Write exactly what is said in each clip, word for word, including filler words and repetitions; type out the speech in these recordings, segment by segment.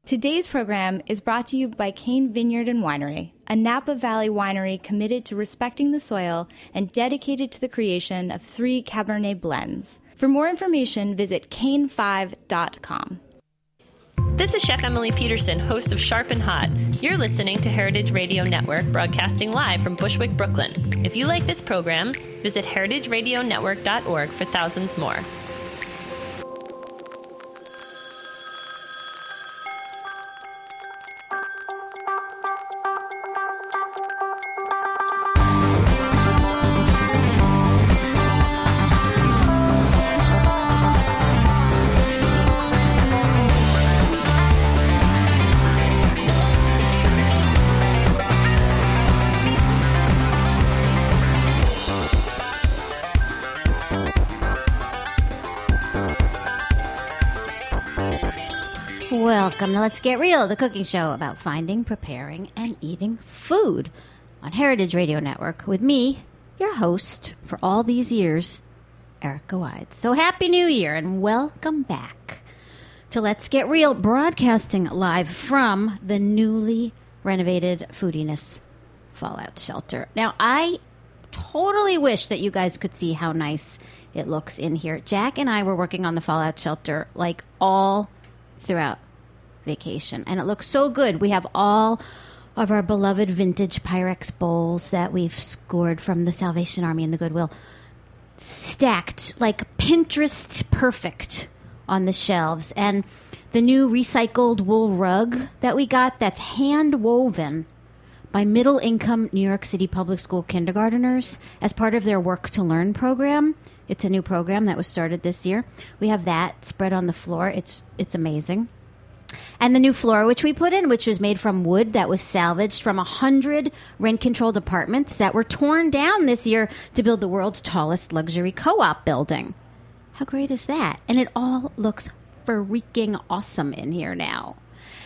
Today's program is brought to you by Cane Vineyard and Winery, a Napa Valley winery committed to respecting the soil and dedicated to the creation of three Cabernet blends. For more information, visit cane five dot com. This is Chef Emily Peterson, host of Sharp and Hot. You're listening to Heritage Radio Network, broadcasting live from Bushwick, Brooklyn. If you like this program, visit heritage radio network dot org for thousands more. Welcome to Let's Get Real, the cooking show about finding, preparing, and eating food on Heritage Radio Network with me, your host for all these years, Erica Wides. So happy New Year and welcome back to Let's Get Real, broadcasting live from the newly renovated Foodiness Fallout Shelter. Now, I totally wish that you guys could see how nice it looks in here. Jack and I were working on the Fallout Shelter like all throughout vacation, and it looks so good. We have all of our beloved vintage Pyrex bowls that we've scored from the Salvation Army and the Goodwill stacked like Pinterest perfect on the shelves, and the new recycled wool rug that we got that's hand woven by middle income New York City public school kindergarteners as part of their Work to Learn program. It's a new program that was started this year. We have that spread on the floor. It's it's amazing. And the new floor, which we put in, which was made from wood that was salvaged from one hundred rent-controlled apartments that were torn down this year to build the world's tallest luxury co-op building. How great is that? And it all looks freaking awesome in here now.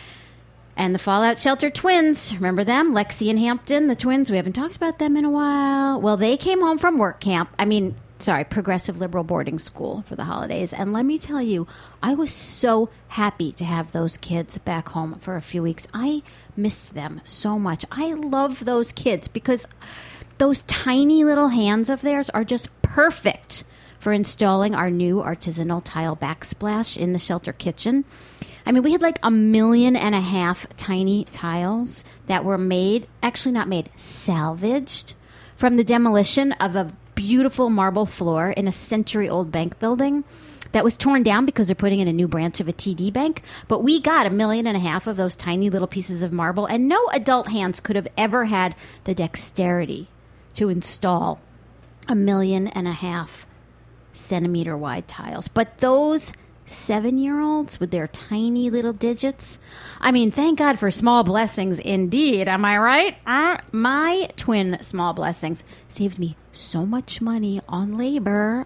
And the Fallout Shelter twins, remember them? Lexi and Hampton, the twins. We haven't talked about them in a while. Well, they came home from work camp. I mean... Sorry, progressive liberal boarding school for the holidays. And let me tell you, I was so happy to have those kids back home for a few weeks. I missed them so much. I love those kids because those tiny little hands of theirs are just perfect for installing our new artisanal tile backsplash in the shelter kitchen. I mean, we had like a million and a half tiny tiles that were made, actually not made, salvaged from the demolition of a beautiful marble floor in a century-old bank building that was torn down because they're putting in a new branch of a T D bank. But we got a million and a half of those tiny little pieces of marble, and no adult hands could have ever had the dexterity to install a million and a half centimeter-wide tiles. But those seven-year-olds with their tiny little digits, I mean, thank God for small blessings indeed. Am I right? Uh, my twin small blessings saved me so much money on labor.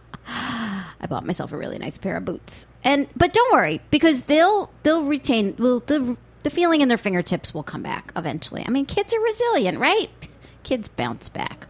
I bought myself a really nice pair of boots. And but don't worry, because they'll they'll retain will the the feeling in their fingertips will come back eventually. I mean, kids are resilient, right? Kids bounce back.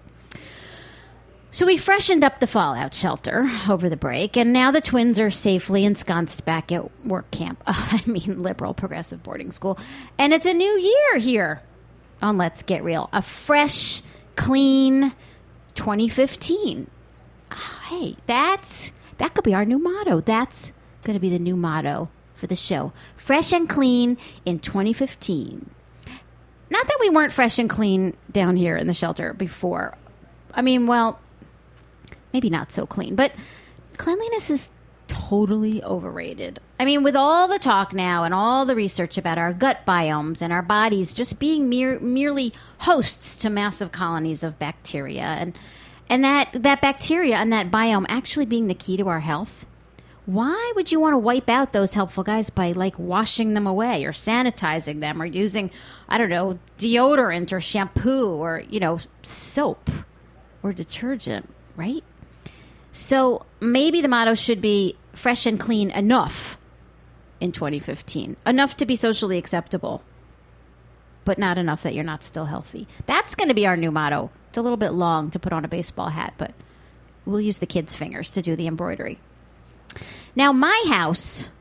So we freshened up the Fallout Shelter over the break, and now the twins are safely ensconced back at work camp. Uh, I mean, liberal progressive boarding school. And it's a new year here on Let's Get Real. A fresh, clean twenty fifteen. Oh, hey, that's that could be our new motto. That's going to be the new motto for the show. Fresh and clean in twenty fifteen. Not that we weren't fresh and clean down here in the shelter before. I mean, well... Maybe not so clean, but cleanliness is totally overrated. I mean, with all the talk now and all the research about our gut biomes and our bodies just being mere, merely hosts to massive colonies of bacteria, and and that, that bacteria and that biome actually being the key to our health, why would you want to wipe out those helpful guys by, like, washing them away or sanitizing them or using, I don't know, deodorant or shampoo or, you know, soap or detergent, right? So maybe the motto should be fresh and clean enough in twenty fifteen. Enough to be socially acceptable, but not enough that you're not still healthy. That's going to be our new motto. It's a little bit long to put on a baseball hat, but we'll use the kids' fingers to do the embroidery. Now, my house,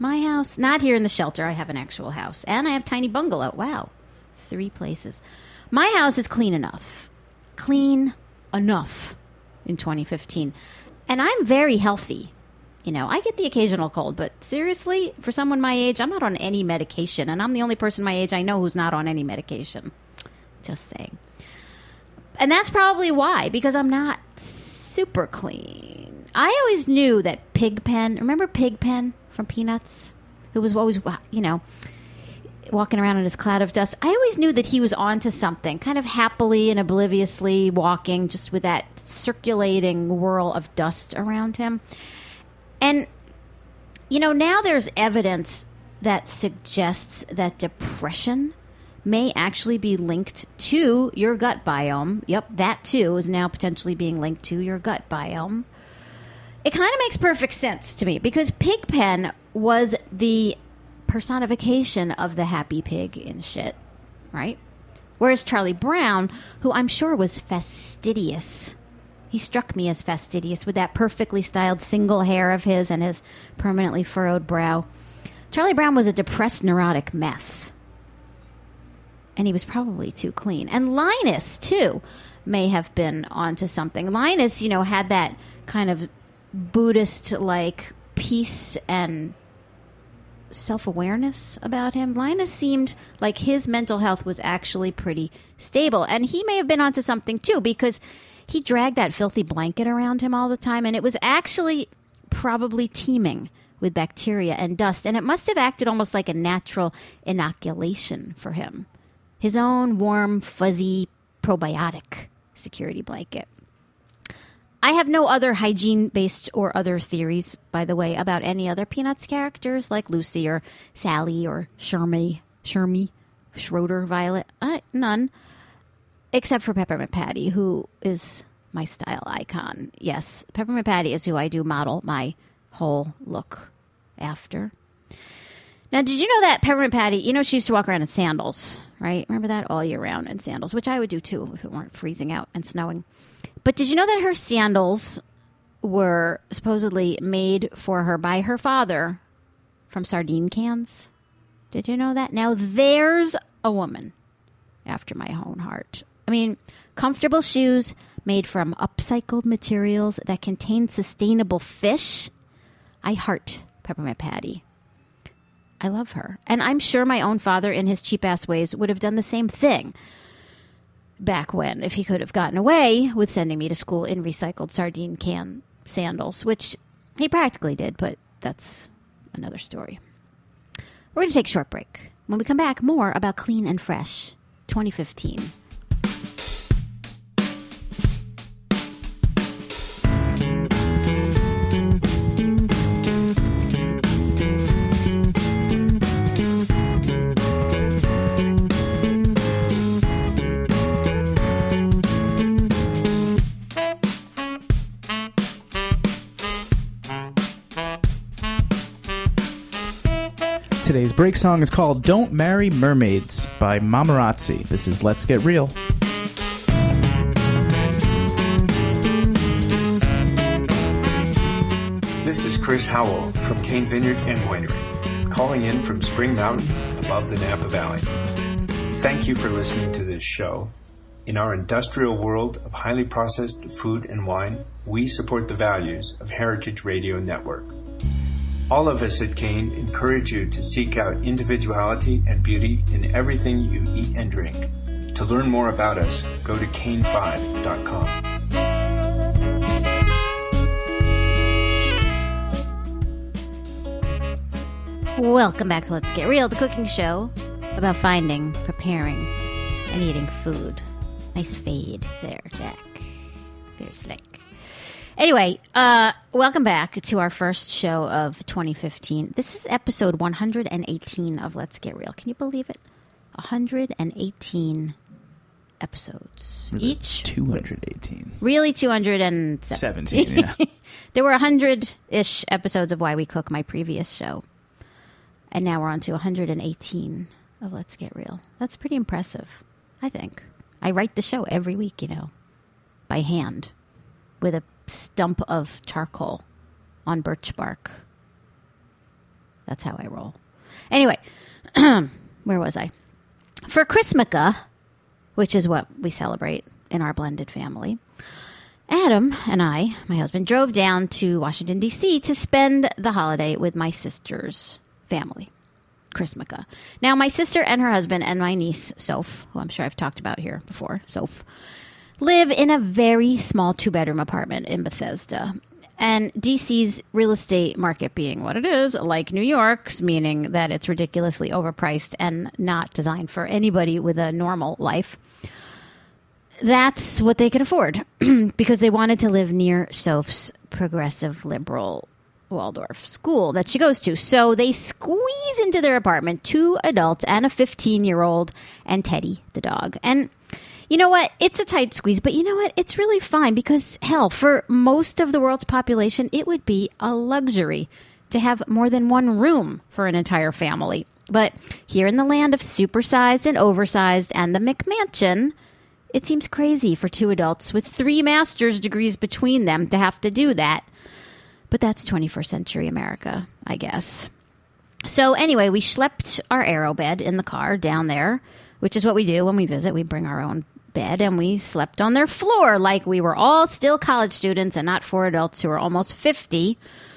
My house, not here in the shelter. I have an actual house. And I have tiny bungalow. Wow. Three places. My house is clean enough. Clean enough in twenty fifteen. And I'm very healthy. You know, I get the occasional cold, but seriously, for someone my age, I'm not on any medication. And I'm the only person my age I know who's not on any medication. Just saying. And that's probably why, because I'm not super clean. I always knew that Pigpen, remember Pigpen from Peanuts? Who was always, you know, walking around in his cloud of dust. I always knew that he was onto something, kind of happily and obliviously walking just with that circulating whirl of dust around him. And, you know, now there's evidence that suggests that depression may actually be linked to your gut biome. Yep, that too is now potentially being linked to your gut biome. It kind of makes perfect sense to me because Pigpen was the personification of the happy pig in shit, right? Whereas Charlie Brown, who I'm sure was fastidious, he struck me as fastidious with that perfectly styled single hair of his and his permanently furrowed brow. Charlie Brown was a depressed, neurotic mess. And he was probably too clean. And Linus, too, may have been onto something. Linus, you know, had that kind of Buddhist-like peace and self-awareness about him. Linus seemed like his mental health was actually pretty stable. And he may have been onto something, too, because he dragged that filthy blanket around him all the time, and it was actually probably teeming with bacteria and dust, and it must have acted almost like a natural inoculation for him. His own warm, fuzzy, probiotic security blanket. I have no other hygiene-based or other theories, by the way, about any other Peanuts characters like Lucy or Sally or Shermy, Shermy, Schroeder, Violet. Uh, none. Except for Peppermint Patty, who is my style icon. Yes, Peppermint Patty is who I do model my whole look after. Now, did you know that Peppermint Patty, you know, she used to walk around in sandals, right? Remember that? All year round in sandals, which I would do too if it weren't freezing out and snowing. But did you know that her sandals were supposedly made for her by her father from sardine cans? Did you know that? Now, there's a woman after my own heart. I mean, comfortable shoes made from upcycled materials that contain sustainable fish. I heart Peppermint Patty. I love her. And I'm sure my own father, in his cheap-ass ways, would have done the same thing back when, if he could have gotten away with sending me to school in recycled sardine can sandals, which he practically did, but that's another story. We're going to take a short break. When we come back, more about Clean and Fresh twenty fifteen. Today's break song is called Don't Marry Mermaids by Mamarazzi. This is Let's Get Real. This is Chris Howell from Cane Vineyard and Winery, calling in from Spring Mountain above the Napa Valley. Thank you for listening to this show. In our industrial world of highly processed food and wine, we support the values of Heritage Radio Network. All of us at Cane encourage you to seek out individuality and beauty in everything you eat and drink. To learn more about us, go to cane five dot com. Welcome back to Let's Get Real, the cooking show about finding, preparing, and eating food. Nice fade there, Jack. Very slick. Anyway, uh, welcome back to our first show of twenty fifteen. This is episode one hundred eighteen of Let's Get Real. Can you believe it? one hundred eighteen episodes. Really Each? two hundred eighteen. Really two hundred seventeen. seventeen, yeah. There were one hundred-ish episodes of Why We Cook, my previous show. And now we're on to one hundred eighteen of Let's Get Real. That's pretty impressive, I think. I write the show every week, you know, by hand, with a stump of charcoal on birch bark. That's how I roll. Anyway, where was I? For Chrismukkah, which is what we celebrate in our blended family, Adam and I, my husband, drove down to Washington, D C to spend the holiday with my sister's family, Chrismukkah. Now, my sister and her husband and my niece, Soph, who I'm sure I've talked about here before, Soph, live in a very small two-bedroom apartment in Bethesda. And D C's real estate market being what it is, like New York's, meaning that it's ridiculously overpriced and not designed for anybody with a normal life, that's what they could afford because they wanted to live near Soph's progressive liberal Waldorf school that she goes to. So they squeeze into their apartment two adults and a fifteen-year-old and Teddy, the dog. And you know what? It's a tight squeeze, but you know what? It's really fine because, hell, for most of the world's population, it would be a luxury to have more than one room for an entire family. But here in the land of supersized and oversized and the McMansion, it seems crazy for two adults with three master's degrees between them to have to do that. But that's twenty-first century America, I guess. So anyway, we schlepped our aero bed in the car down there, which is what we do when we visit. We bring our own bed, and we slept on their floor like we were all still college students and not four adults who are almost fifty.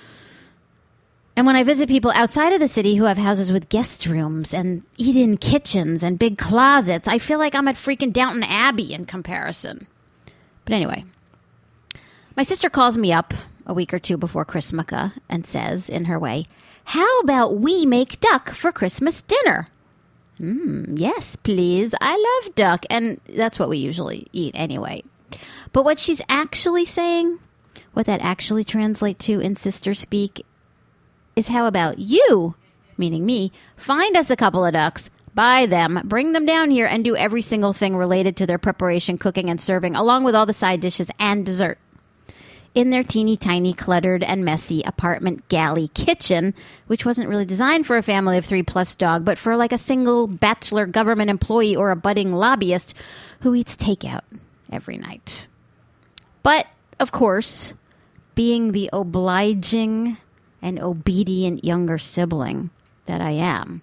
And when I visit people outside of the city who have houses with guest rooms and eat-in kitchens and big closets, I feel like I'm at freaking Downton Abbey in comparison. But anyway, my sister calls me up a week or two before Chrismukkah and says, in her way, "How about we make duck for Christmas dinner?" Mm, yes, please. I love duck. And that's what we usually eat anyway. But what she's actually saying, what that actually translates to in sister speak, is how about you, meaning me, find us a couple of ducks, buy them, bring them down here, and do every single thing related to their preparation, cooking, and serving, along with all the side dishes and dessert. In their teeny tiny, cluttered, and messy apartment galley kitchen, which wasn't really designed for a family of three plus dog, but for like a single bachelor government employee or a budding lobbyist who eats takeout every night. But, of course, being the obliging and obedient younger sibling that I am,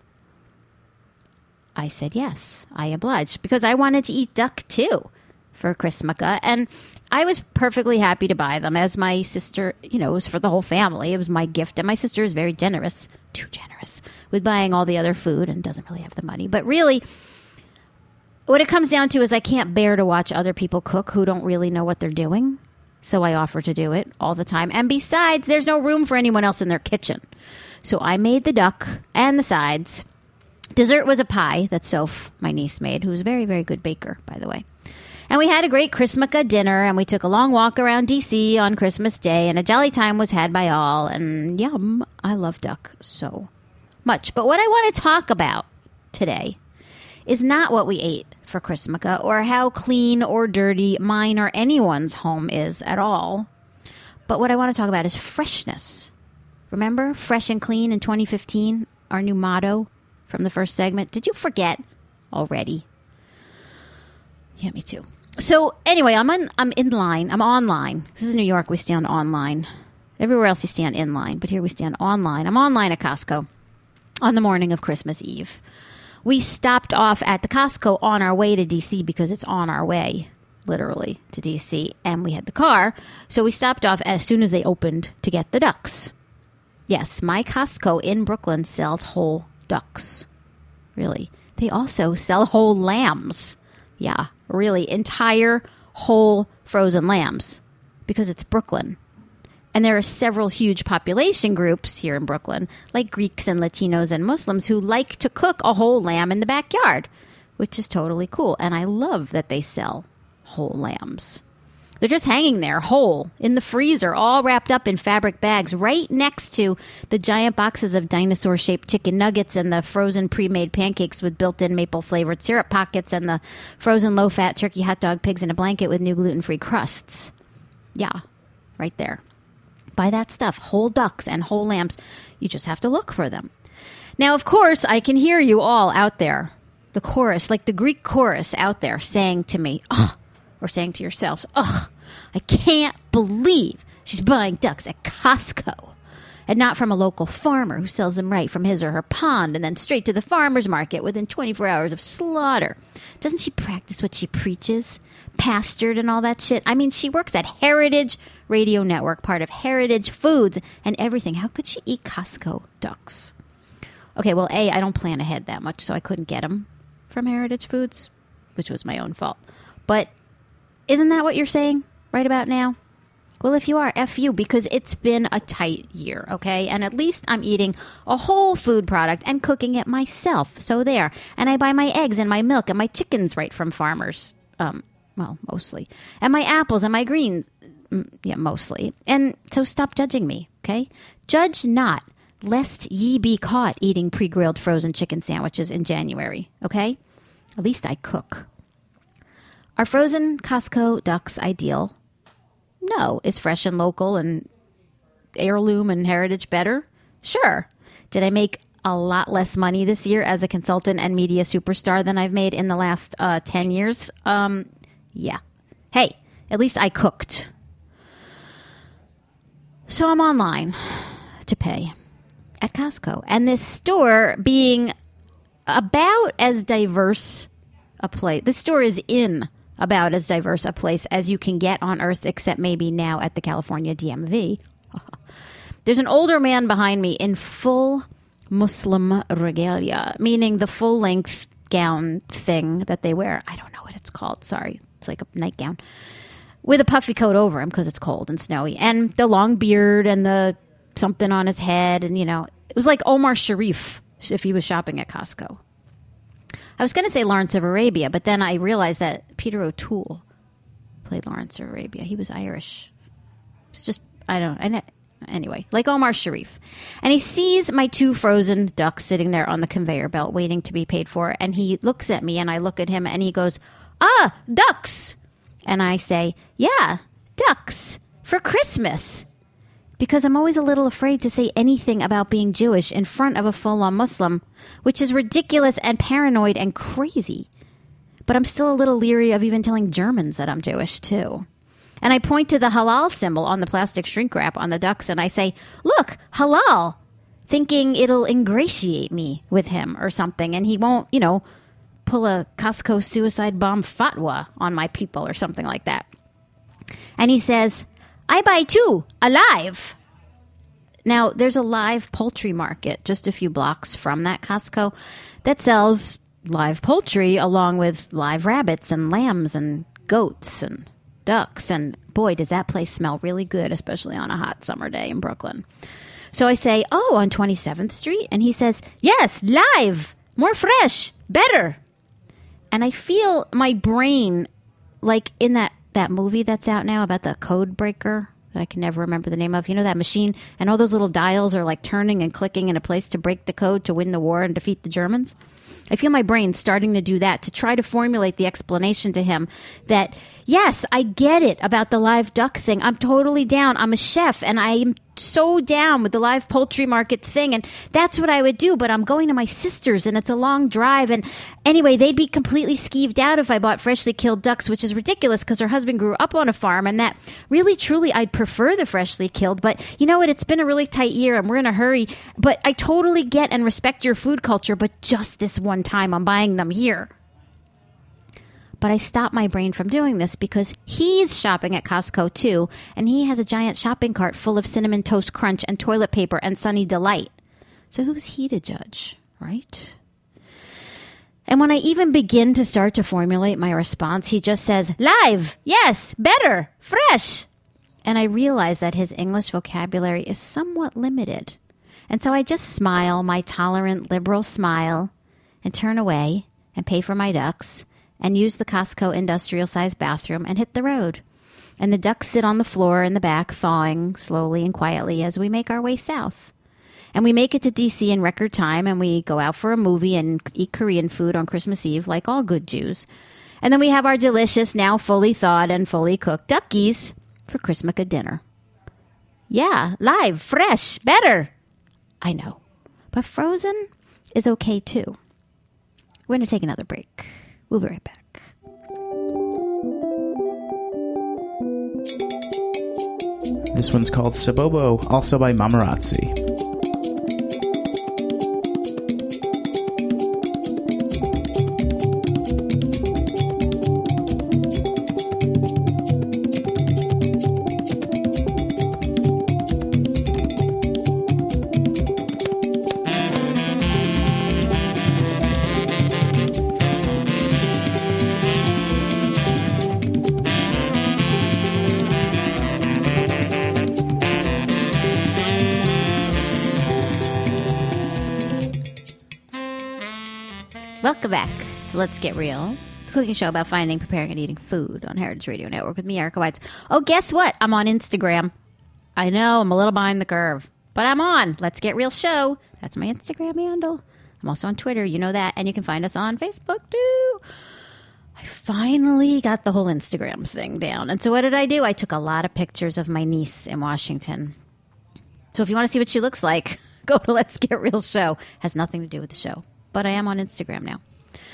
I said yes, I obliged, because I wanted to eat duck too for Chrismukkah, and I was perfectly happy to buy them, as my sister, you know, it was for the whole family. It was my gift, and my sister is very generous, too generous, with buying all the other food and doesn't really have the money. But really, what it comes down to is I can't bear to watch other people cook who don't really know what they're doing, so I offer to do it all the time. And besides, there's no room for anyone else in their kitchen. So I made the duck and the sides. Dessert was a pie that Soph, my niece, made, who's a very, very good baker, by the way. And we had a great Chrismukkah dinner, and we took a long walk around D C on Christmas Day, and a jolly time was had by all. And yum, I love duck so much. But what I want to talk about today is not what we ate for Chrismukkah or how clean or dirty mine or anyone's home is at all. But what I want to talk about is freshness. Remember, fresh and clean in twenty fifteen, our new motto from the first segment? Did you forget already? Yeah, me too. So anyway, I'm in, I'm in line. I'm online. This is New York. We stand online. Everywhere else you stand in line, but here we stand online. I'm online at Costco on the morning of Christmas Eve. We stopped off at the Costco on our way to D C because it's on our way, literally, to D C, and we had the car. So we stopped off as soon as they opened to get the ducks. Yes, my Costco in Brooklyn sells whole ducks. Really. They also sell whole lambs. Yeah, really, entire whole frozen lambs, because it's Brooklyn. And there are several huge population groups here in Brooklyn, like Greeks and Latinos and Muslims, who like to cook a whole lamb in the backyard, which is totally cool. And I love that they sell whole lambs. They're just hanging there, whole, in the freezer, all wrapped up in fabric bags, right next to the giant boxes of dinosaur-shaped chicken nuggets and the frozen pre-made pancakes with built-in maple-flavored syrup pockets and the frozen low-fat turkey hot dog pigs in a blanket with new gluten-free crusts. Yeah, right there. Buy that stuff, whole ducks and whole lambs. You just have to look for them. Now, of course, I can hear you all out there, the chorus, like the Greek chorus out there saying to me, oh, or saying to yourselves, ugh, I can't believe she's buying ducks at Costco. and not from a local farmer who sells them right from his or her pond and then straight to the farmer's market within twenty-four hours of slaughter. Doesn't she practice what she preaches? Pastured and all that shit? I mean, she works at Heritage Radio Network, part of Heritage Foods and everything. How could she eat Costco ducks? Okay, well, A, I don't plan ahead that much, so I couldn't get them from Heritage Foods, which was my own fault. But isn't that what you're saying right about now? Well, if you are, F you, because it's been a tight year, okay? And at least I'm eating a whole food product and cooking it myself. So there. And I buy my eggs and my milk and my chickens right from farmers. Um, well, mostly. And my apples and my greens. Yeah, mostly. And so stop judging me, okay? Judge not, lest ye be caught eating pre-grilled frozen chicken sandwiches in January, okay? At least I cook. Are frozen Costco ducks ideal? No. Is fresh and local and heirloom and heritage better? Sure. Did I make a lot less money this year as a consultant and media superstar than I've made in the last uh, ten years? Um, yeah. Hey, at least I cooked. So I'm online to pay at Costco. And this store being about as diverse a place. This store is in about as diverse a place as you can get on Earth, except maybe now at the California D M V. There's an older man behind me in full Muslim regalia, meaning the full-length gown thing that they wear. I don't know what it's called. Sorry. It's like a nightgown. With a puffy coat over him because it's cold and snowy. And the long beard and the something on his head. And, you know, it was like Omar Sharif if he was shopping at Costco. I was going to say Lawrence of Arabia, but then I realized that Peter O'Toole played Lawrence of Arabia. He was Irish. It's just, I don't, I know. Anyway, like Omar Sharif. And he sees my two frozen ducks sitting there on the conveyor belt waiting to be paid for. And he looks at me and I look at him and he goes, ah, ducks. And I say, yeah, ducks for Christmas. Because I'm always a little afraid to say anything about being Jewish in front of a full-on Muslim, which is ridiculous and paranoid and crazy. But I'm still a little leery of even telling Germans that I'm Jewish, too. And I point to the halal symbol on the plastic shrink wrap on the ducks, and I say, look, halal, thinking it'll ingratiate me with him or something, and he won't, you know, pull a Costco suicide bomb fatwa on my people or something like that. And he says, I buy two, alive. Now, there's a live poultry market just a few blocks from that Costco that sells live poultry along with live rabbits and lambs and goats and ducks. And boy, does that place smell really good, especially on a hot summer day in Brooklyn. So I say, oh, on twenty-seventh Street? And he says, yes, live, more fresh, better. And I feel my brain, like in that, that movie that's out now about the code breaker that I can never remember the name of. You know, that machine and all those little dials are like turning and clicking in a place to break the code to win the war and defeat the Germans. I feel my brain starting to do that to try to formulate the explanation to him that, yes, I get it about the live duck thing. I'm totally down. I'm a chef and I am so down with the live poultry market thing. And that's what I would do. But I'm going to my sister's and it's a long drive. And anyway, they'd be completely skeeved out if I bought freshly killed ducks, which is ridiculous because her husband grew up on a farm. And that really, truly, I'd prefer the freshly killed. But you know what? It's been a really tight year and we're in a hurry. But I totally get and respect your food culture. But just this one time I'm buying them here. But I stopped my brain from doing this because he's shopping at Costco too, and he has a giant shopping cart full of Cinnamon Toast Crunch and toilet paper and Sunny Delight. So who's he to judge, right? And when I even begin to start to formulate my response, he just says, live, yes, better, fresh. And I realize that his English vocabulary is somewhat limited. And so I just smile my tolerant liberal smile and turn away and pay for my ducks and use the Costco industrial-sized bathroom and hit the road. And the ducks sit on the floor in the back, thawing slowly and quietly as we make our way south. And we make it to D C in record time, and we go out for a movie and eat Korean food on Christmas Eve, like all good Jews. And then we have our delicious, now fully thawed and fully cooked duckies for Christmas dinner. Yeah, live, fresh, better. I know. But frozen is okay, too. We're going to take another break. We'll be right back. This one's called Sabobo, also by Mamarazzi. Welcome back to Let's Get Real, the cooking show about finding, preparing, and eating food on Heritage Radio Network with me, Erica Weitz. Oh, guess what? I'm on Instagram. I know, I'm a little behind the curve, but I'm on Let's Get Real Show. That's my Instagram handle. I'm also on Twitter, you know that, and you can find us on Facebook, too. I finally got the whole Instagram thing down. And so what did I do? I took a lot of pictures of my niece in Washington. So if you want to see what she looks like, go to Let's Get Real Show. Has nothing to do with the show. But I am on Instagram now.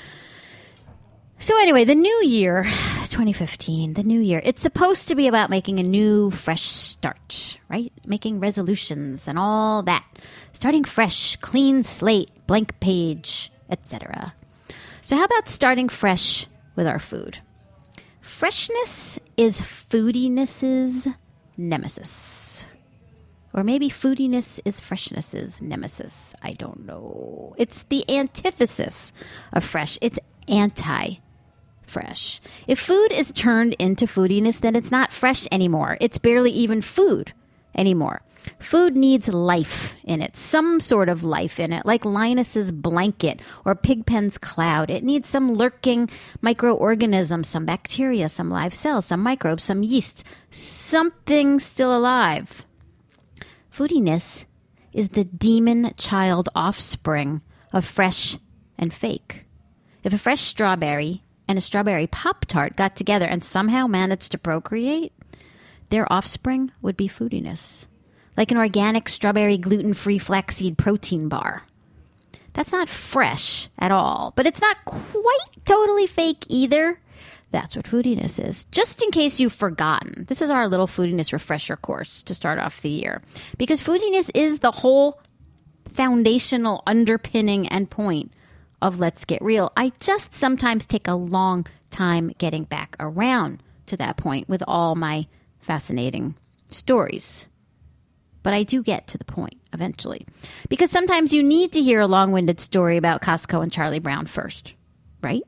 So anyway, the new year, twenty fifteen, the new year, it's supposed to be about making a new, fresh start, right? Making resolutions and all that. Starting fresh, clean slate, blank page, et cetera. So how about starting fresh with our food? Freshness is foodiness's nemesis. Or maybe foodiness is freshness's nemesis. I don't know. It's the antithesis of fresh. It's anti-fresh. If food is turned into foodiness, then it's not fresh anymore. It's barely even food anymore. Food needs life in it, some sort of life in it, like Linus's blanket or Pigpen's cloud. It needs some lurking microorganism, some bacteria, some live cells, some microbes, some yeast, something still alive. Foodiness is the demon child offspring of fresh and fake. If a fresh strawberry and a strawberry Pop-Tart got together and somehow managed to procreate, their offspring would be foodiness. Like an organic strawberry gluten-free flaxseed protein bar. That's not fresh at all, but it's not quite totally fake either. That's what foodiness is. Just in case you've forgotten, this is our little foodiness refresher course to start off the year. Because foodiness is the whole foundational underpinning and point of Let's Get Real. I just sometimes take a long time getting back around to that point with all my fascinating stories. But I do get to the point eventually. Because sometimes you need to hear a long-winded story about Costco and Charlie Brown first, right?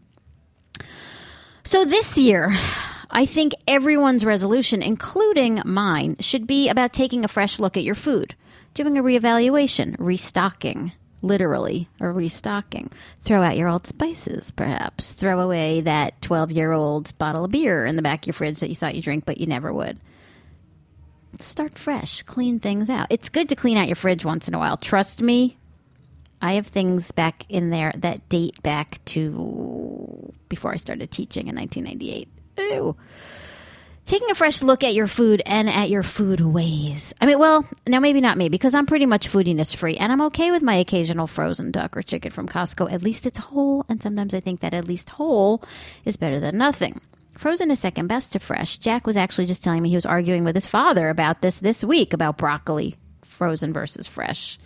So this year, I think everyone's resolution, including mine, should be about taking a fresh look at your food, doing a reevaluation, restocking, literally, or restocking. Throw out your old spices, perhaps. Throw away that twelve-year-old bottle of beer in the back of your fridge that you thought you drink, but you never would. Start fresh. Clean things out. It's good to clean out your fridge once in a while. Trust me. I have things back in there that date back to before I started teaching in nineteen ninety-eight. Ew. Taking a fresh look at your food and at your food ways. I mean, well, now maybe not me, because I'm pretty much foodiness free, and I'm okay with my occasional frozen duck or chicken from Costco. At least it's whole, and sometimes I think that at least whole is better than nothing. Frozen is second best to fresh. Jack was actually just telling me he was arguing with his father about this this week, about broccoli, frozen versus fresh.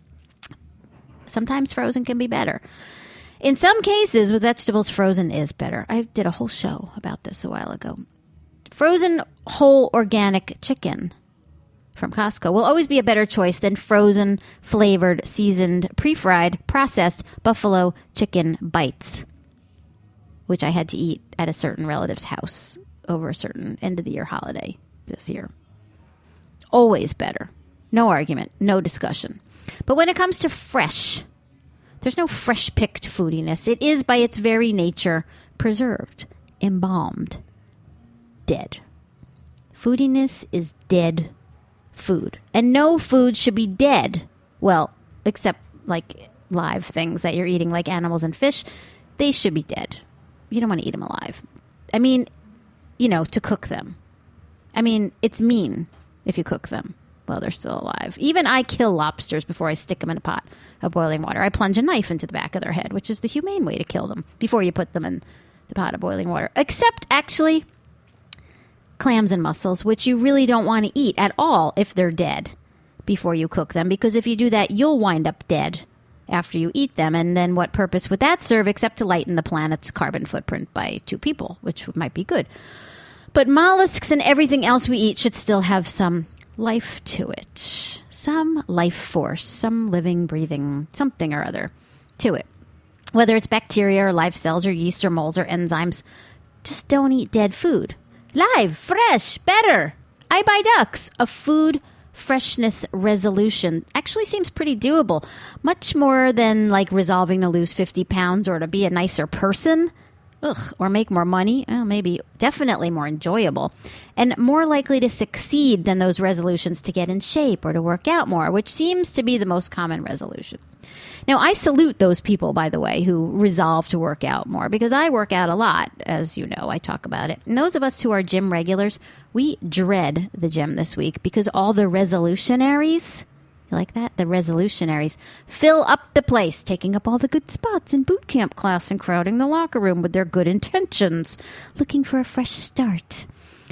Sometimes frozen can be better. In some cases, with vegetables, frozen is better. I did a whole show about this a while ago. Frozen whole organic chicken from Costco will always be a better choice than frozen, flavored, seasoned, pre-fried, processed buffalo chicken bites, which I had to eat at a certain relative's house over a certain end-of-the-year holiday this year. Always better. No argument. No discussion. But when it comes to fresh, there's no fresh-picked foodiness. It is, by its very nature, preserved, embalmed, dead. Foodiness is dead food. And no food should be dead. Well, except like live things that you're eating, like animals and fish. They should be dead. You don't want to eat them alive. I mean, you know, to cook them. I mean, it's mean if you cook them while they're still alive. Even I kill lobsters before I stick them in a pot of boiling water. I plunge a knife into the back of their head, which is the humane way to kill them before you put them in the pot of boiling water. Except, actually, clams and mussels, which you really don't want to eat at all if they're dead before you cook them, because if you do that, you'll wind up dead after you eat them. And then what purpose would that serve except to lighten the planet's carbon footprint by two people, which might be good. But mollusks and everything else we eat should still have some life to it. Some life force, some living, breathing, something or other to it. Whether it's bacteria or live cells or yeast or molds or enzymes, just don't eat dead food. Live, fresh, better. I buy ducks. A food freshness resolution actually seems pretty doable. Much more than like resolving to lose fifty pounds or to be a nicer person. Ugh, or make more money. Well, maybe definitely more enjoyable. And more likely to succeed than those resolutions to get in shape or to work out more, which seems to be the most common resolution. Now, I salute those people, by the way, who resolve to work out more, because I work out a lot, as you know. I talk about it. And those of us who are gym regulars, we dread the gym this week because all the resolutionaries, you like that? The resolutionaries fill up the place, taking up all the good spots in boot camp class and crowding the locker room with their good intentions, looking for a fresh start.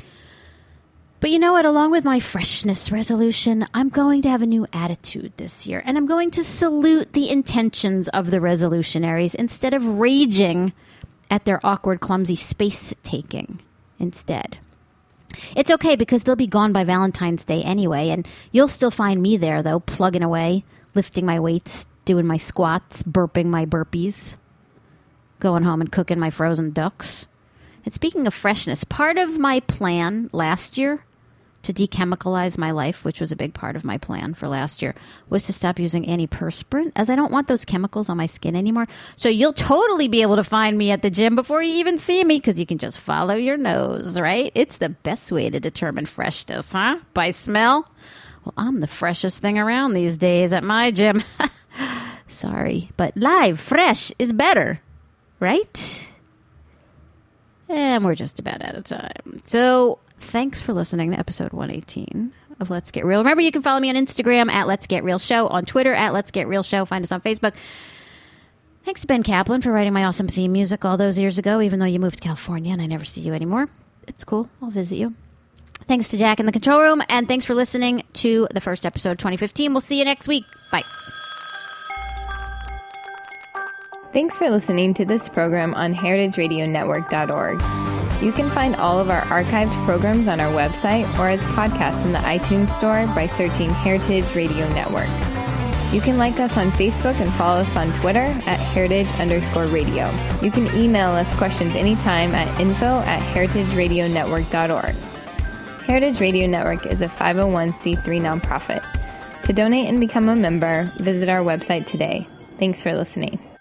But you know what? Along with my freshness resolution, I'm going to have a new attitude this year. And I'm going to salute the intentions of the resolutionaries instead of raging at their awkward, clumsy space taking instead. It's okay because they'll be gone by Valentine's Day anyway. And you'll still find me there, though, plugging away, lifting my weights, doing my squats, burping my burpees, going home and cooking my frozen ducks. And speaking of freshness, part of my plan last year to dechemicalize my life, which was a big part of my plan for last year, was to stop using antiperspirant, as I don't want those chemicals on my skin anymore. So you'll totally be able to find me at the gym before you even see me, because you can just follow your nose, right? It's the best way to determine freshness, huh? By smell? Well, I'm the freshest thing around these days at my gym. Sorry, but live, fresh is better, right? And we're just about out of time. So thanks for listening to episode one eighteen of Let's Get Real. Remember, you can follow me on Instagram at Let's Get Real Show, on Twitter at Let's Get Real Show. Find us on Facebook. Thanks to Ben Kaplan for writing my awesome theme music all those years ago, even though you moved to California and I never see you anymore. It's cool. I'll visit you. Thanks to Jack in the control room, and thanks for listening to the first episode of twenty fifteen. We'll see you next week. Bye. Thanks for listening to this program on heritage radio network dot org. You can find all of our archived programs on our website or as podcasts in the iTunes Store by searching Heritage Radio Network. You can like us on Facebook and follow us on Twitter at heritage underscore radio. You can email us questions anytime at info at heritage radio network dot org. Heritage Radio Network is a five oh one c three nonprofit. To donate and become a member, visit our website today. Thanks for listening.